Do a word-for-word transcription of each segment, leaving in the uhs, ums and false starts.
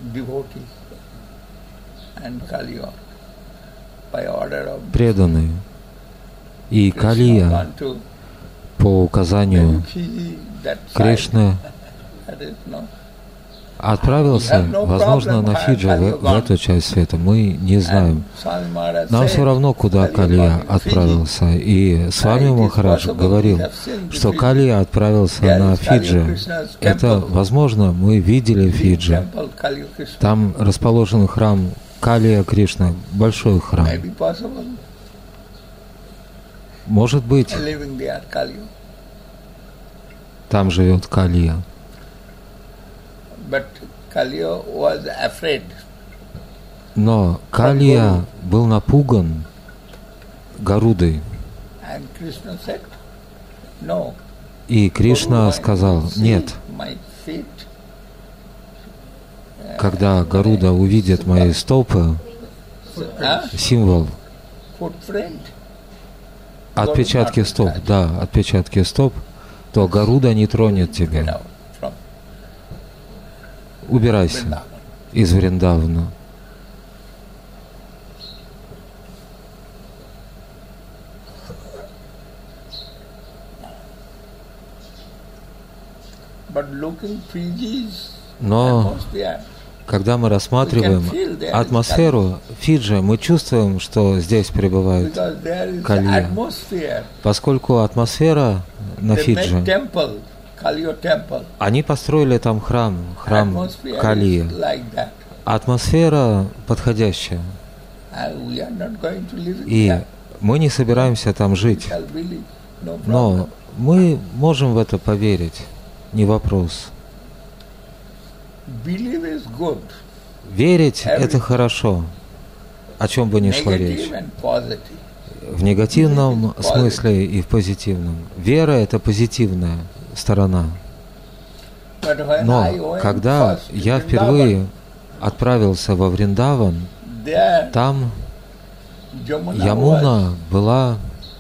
преданные. И Калия по указанию Кришны отправился, возможно, на Фиджи, в, в эту часть света, мы не знаем. Нам все равно, куда Калия отправился. И с вами Махарадж говорил, что Калия отправился на Фиджи. Это, возможно, мы видели Фиджи. Там расположен храм Калия Кришны, большой храм. Может быть, там живет Калия. Но Калия был напуган Гарудой. И Кришна сказал: нет, когда Гаруда увидит мои стопы, символ, отпечатки стоп, да, отпечатки стоп, то Гаруда не тронет тебя. Убирайся из Вриндавана. Но когда мы рассматриваем атмосферу Фиджи, мы чувствуем, что здесь пребывает Калия, поскольку атмосфера на Фиджи, они построили там храм, храм Калии. Атмосфера подходящая. И мы не собираемся там жить. Но мы можем в это поверить, не вопрос. Верить — это хорошо, о чем бы ни шла речь. В негативном смысле и в позитивном. Вера — это позитивная сторона. Но когда я впервые отправился во Вриндаван, там Ямуна была,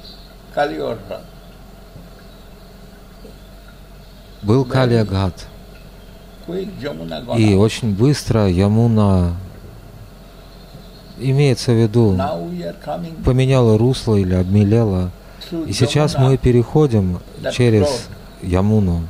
был Калия-Гhat. И очень быстро Ямуна, имеется в виду, поменяла русло или обмелела. И сейчас мы переходим через Ямуну.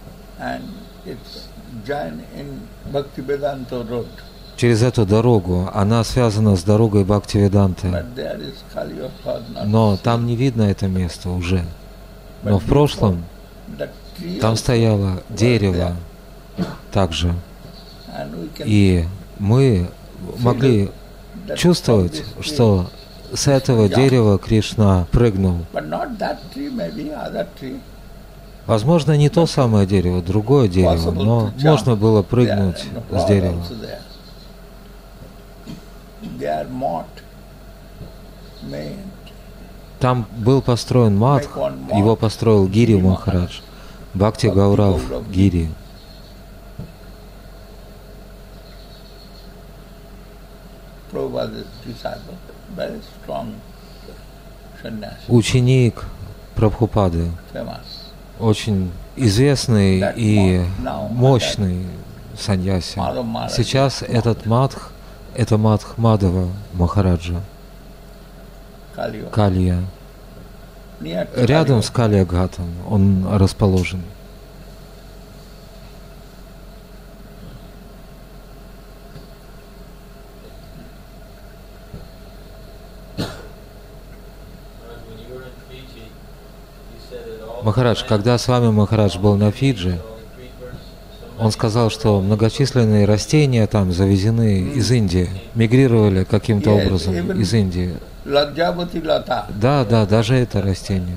Через эту дорогу. Она связана с дорогой Бхактивиданты. Но там не видно это место уже. Но в прошлом там стояло дерево также. И мы могли чувствовать, что с этого дерева Кришна прыгнул. Возможно, не то самое дерево, другое дерево, но можно было прыгнуть с дерева. Там был построен мадх, его построил Гири Махарадж, Бхакти Гаурав Гири. Ученик Прабхупады, очень известный и мощный саньяси. Сейчас этот мадх, это мадх Мадхава Махараджа, Калия. Рядом с Калия-Гхатом он расположен. Махарадж, когда с вами Махарадж был на Фиджи, он сказал, что многочисленные растения там завезены из Индии, мигрировали каким-то образом из Индии. Да, да, даже это растение.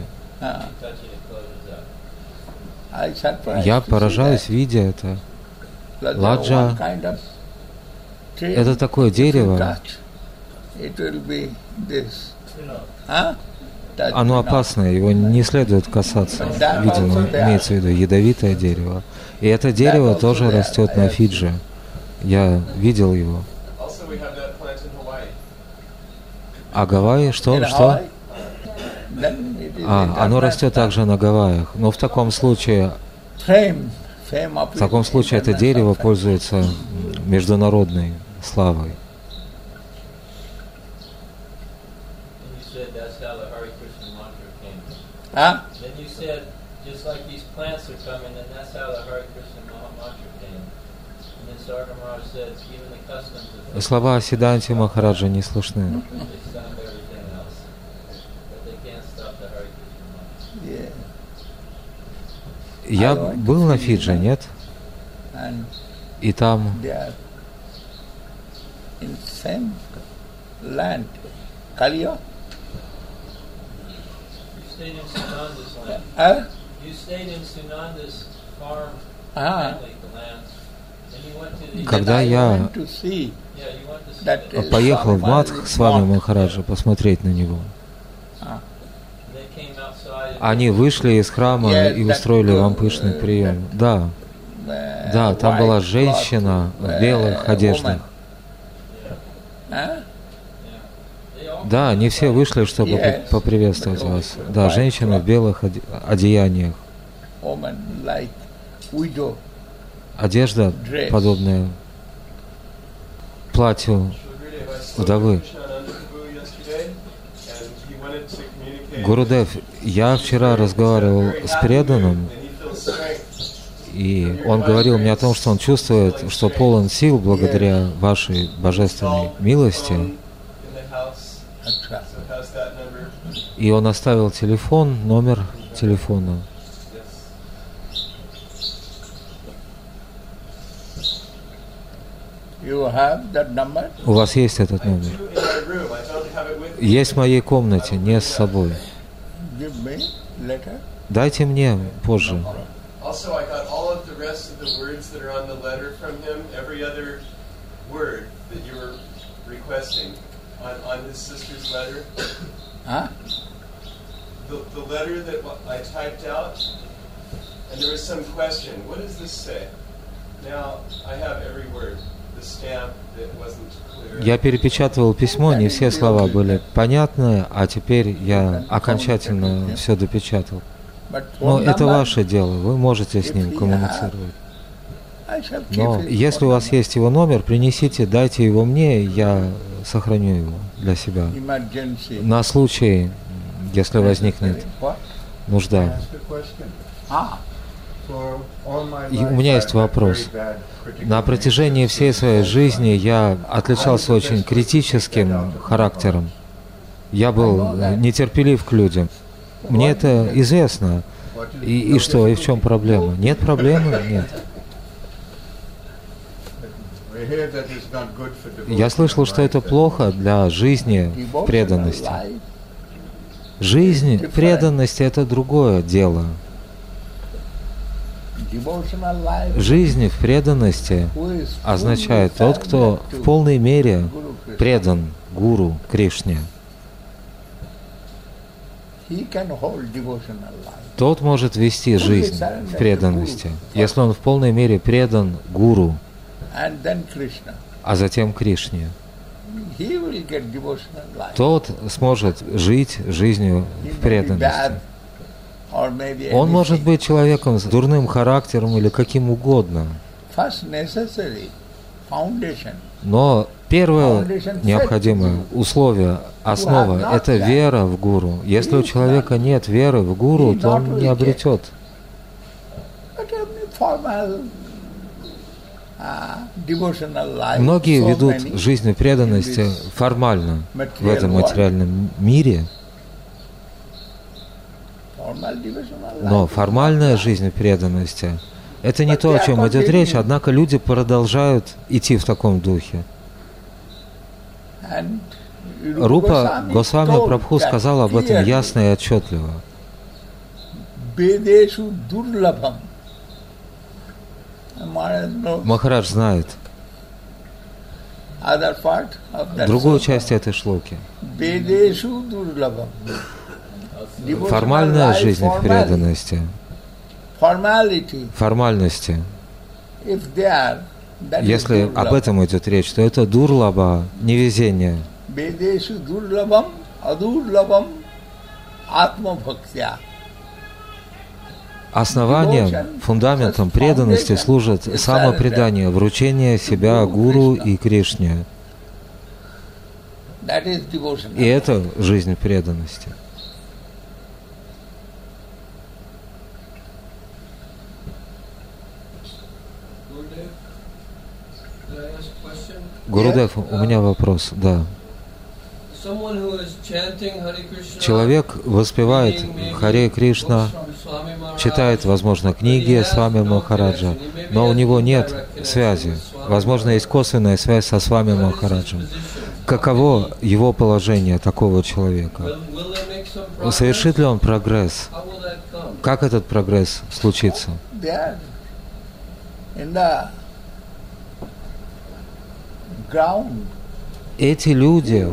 Я поражаюсь, видя это. Ладжа — это такое дерево. Оно опасное, его не следует касаться. Видимо, имеется в виду ядовитое дерево. И это дерево тоже растет на Фиджи. Я видел его. А Гавайи? Что? Что? А, оно растет также на Гавайях. Но в таком случае В таком случае это дерево пользуется международной славой. А? Слова Сиддханти Махараджа не слышны. Я был на Фиджи, нет? И там когда я поехал в Мадх с вами, Махараджа, посмотреть на него, они вышли из храма и устроили вам пышный прием. Да, да, там была женщина в белых одеждах. Да, они все вышли, чтобы поприветствовать вас. Да, женщина в белых одеяниях. Одежда, подобная платью вдовы. Гурудев, я вчера разговаривал с преданным, и он говорил мне о том, что он чувствует, что полон сил благодаря вашей божественной милости. И он оставил телефон, номер телефона. У вас есть этот номер? Есть в моей комнате, не с собой. Дайте мне позже. Я перепечатывал письмо, не все слова были понятны, а теперь я окончательно все допечатал. Но это ваше дело, вы можете с ним коммуницировать. Но если у вас есть его номер, принесите, дайте его мне, я сохраню его для себя. На случай, если возникнет нужда. И у меня есть вопрос. На протяжении всей своей жизни я отличался очень критическим характером. Я был нетерпелив к людям. Мне это известно. И, и что, и в чем проблема? Нет проблемы? Нет. Я слышал, что это плохо для жизни в преданности. Жизнь в преданности — это другое дело. Жизнь в преданности означает тот, кто в полной мере предан Гуру Кришне. Тот может вести жизнь в преданности, если он в полной мере предан Гуру, а затем Кришне. Тот сможет жить жизнью в преданности. Он может быть человеком с дурным характером или каким угодно. Но первое необходимое условие, основа — это вера в Гуру. Если у человека нет веры в Гуру, то он не обретет. Многие ведут жизнь преданности формально в этом материальном мире. Но формальная жизнь преданности — это не то, о чем идет речь, однако люди продолжают идти в таком духе. Рупа Госвами Прабху сказал об этом ясно и отчетливо. Махарадж знает другую часть этой шлоки. Формальная жизнь в преданности, формальности, если об этом идет речь, то это дурлаба, невезение. Основанием, фундаментом преданности служит самопредание, вручение себя Гуру и Кришне. И это жизнь преданности. Гурудев, у меня вопрос, да. Человек воспевает Харе Кришна, читает, возможно, книги Свами Махараджа, но у него нет связи. Возможно, есть косвенная связь со Свами Махараджем. Каково его положение такого человека? Совершит ли он прогресс? Как этот прогресс случится? Эти люди,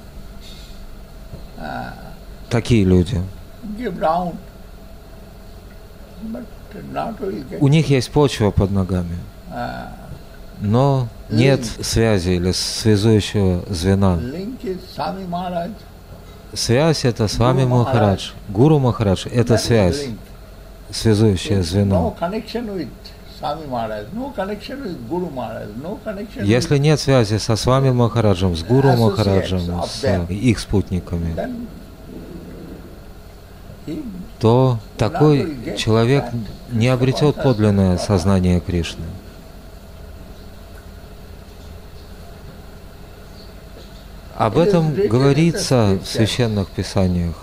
такие люди, у них есть почва под ногами, но нет связи или связующего звена. Связь — это Свами Махарадж. Гуру Махарадж — это связь, связующее звено. Если нет связи со Свами Махараджем, с Гуру Махараджем, с их спутниками, то такой человек не обретет подлинное сознание Кришны. Об этом говорится в священных писаниях.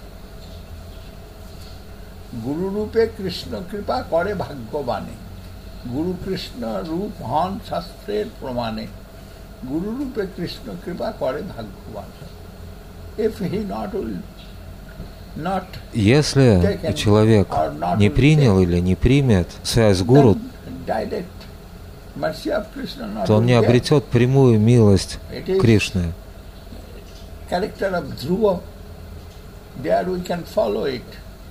Guru Krishna Rup Han Shastrer Pramane. Guru Rupe Krishna Kripa Kare Bhagwan. If he not will not Если человек не принял или не примет связь с Гуру, то он не обретет прямую милость Кришны. Character of Dhruva, there we can follow it.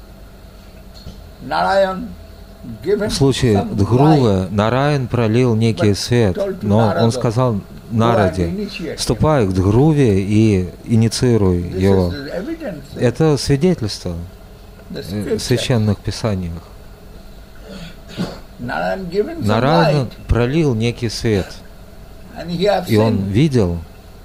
Narayan. В случае Дхрувы Нараян пролил некий свет, но он сказал Нараде: «Ступай к Дхруве и инициируй его». Это свидетельство в священных писаниях. Нараян пролил некий свет, и он видел,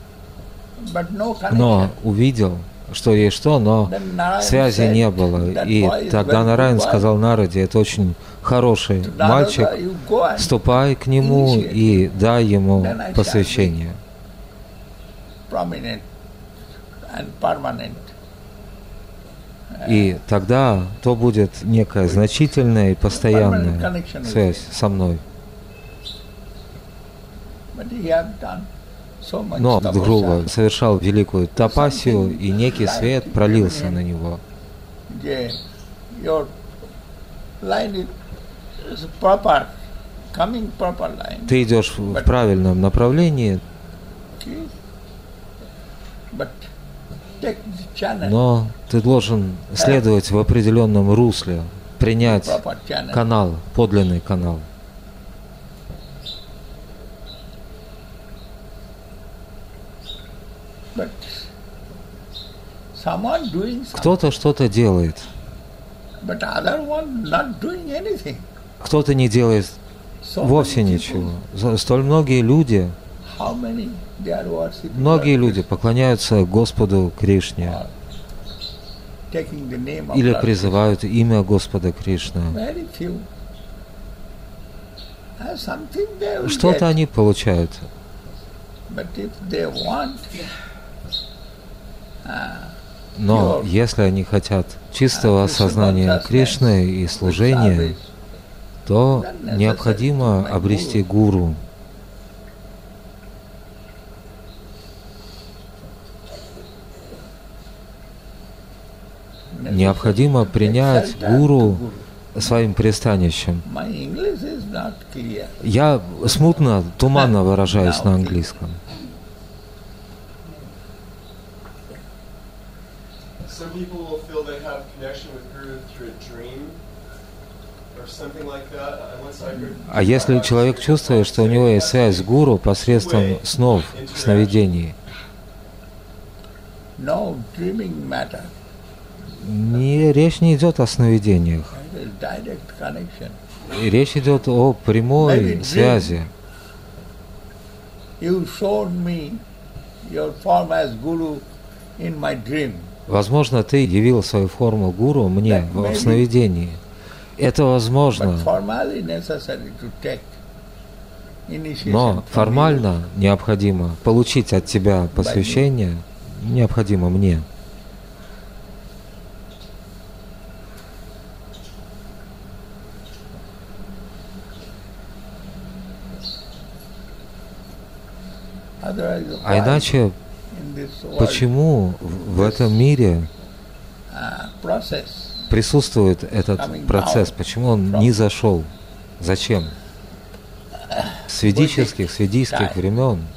но увидел, что есть что, но связи не было. И тогда Нараян сказал Нараде: «Это очень хороший мальчик, ступай к нему и дай ему посвящение». И тогда то будет некая значительная и постоянная связь со мной. Но Дхрува совершал великую тапасию, и некий свет пролился на него. Ты идешь в правильном направлении, но ты должен следовать в определенном русле, принять канал, подлинный канал. Кто-то что-то делает, кто-то не делает вовсе ничего. Столь многие люди, многие люди поклоняются Господу Кришне или призывают имя Господа Кришны. Что-то они получают. Но если они хотят чистого осознания Кришны и служения, то необходимо обрести гуру. Необходимо принять гуру своим пристанищем. Я смутно, туманно выражаюсь на английском. А если человек чувствует, что у него есть связь с гуру посредством снов, сновидений, не, речь не идет о сновидениях. И речь идет о прямой связи. Возможно, ты явил свою форму гуру мне в сновидении. Это возможно. Но формально необходимо получить от тебя посвящение, необходимо мне. А иначе, почему в этом мире присутствует этот процесс? Почему он не зашел? Зачем? С ведических, с ведийских времен